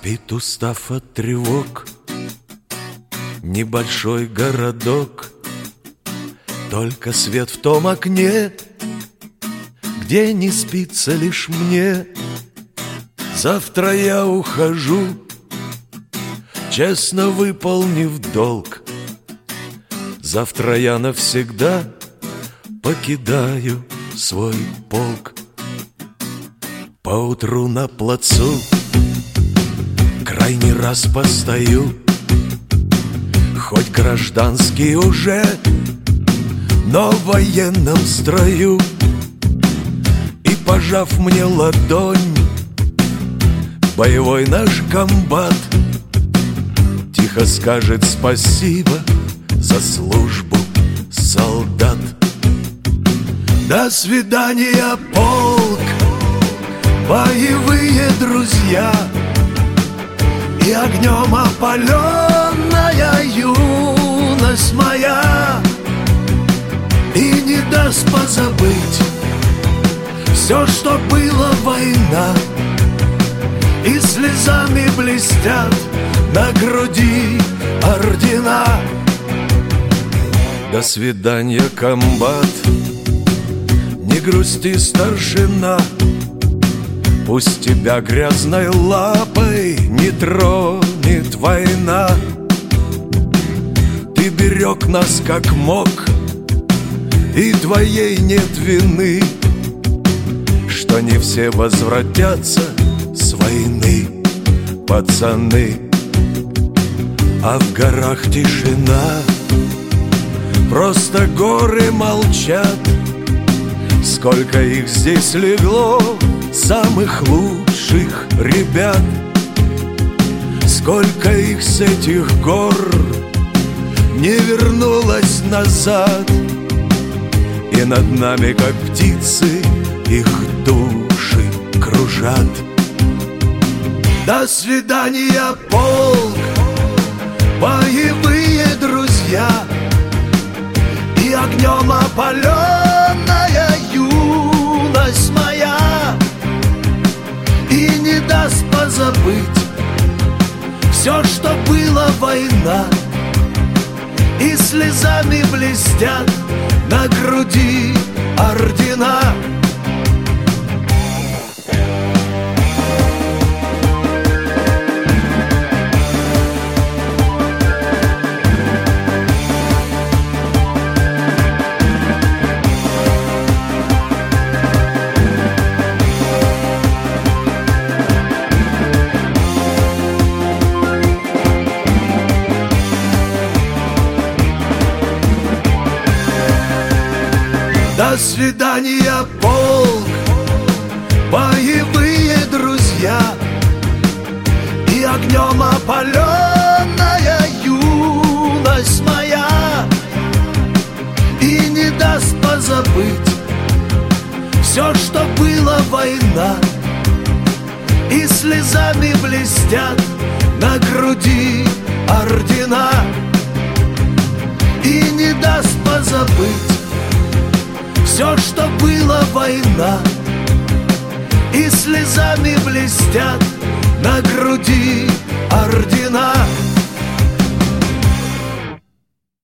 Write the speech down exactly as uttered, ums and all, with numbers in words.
Спит, устав от тревог, небольшой городок. Только свет в том окне, где не спится лишь мне. Завтра я ухожу, честно выполнив долг. Завтра я навсегда покидаю свой полк. Поутру на плацу крайний раз постою, хоть гражданский уже, но в военном строю. И, пожав мне ладонь, боевой наш комбат тихо скажет спасибо за службу, солдат. До свидания, полк, боевые друзья, и огнем опаленная юность моя и не даст позабыть все, что было война. И слезами блестят на груди ордена. До свидания, комбат, не грусти, старшина. Пусть тебя грязной лапой не тронет война. Ты берег нас как мог, и твоей нет вины, что не все возвратятся с войны, пацаны. А в горах тишина, просто горы молчат. Сколько их здесь легло, самых лучших ребят. Сколько их с этих гор не вернулось назад. И над нами, как птицы, их души кружат. До свидания, полк, боевые друзья, и огнем опаленная юность моя и не даст позабыть все, что было война. И слезами блестят на груди ордена. До свидания, полк, боевые друзья, и огнем опаленная юность моя и не даст позабыть все, что было война. И слезами блестят на груди ордена. И не даст позабыть все, что было война. И слезами блестят на груди ордена.